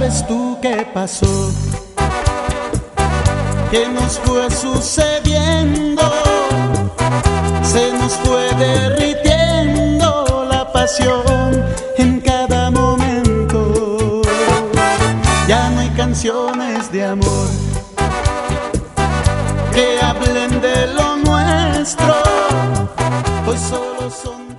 ¿Sabes tú qué pasó? ¿Qué nos fue sucediendo? Se nos fue derritiendo la pasión en cada momento. Ya no hay canciones de amor que hablen de lo nuestro. Hoy solo son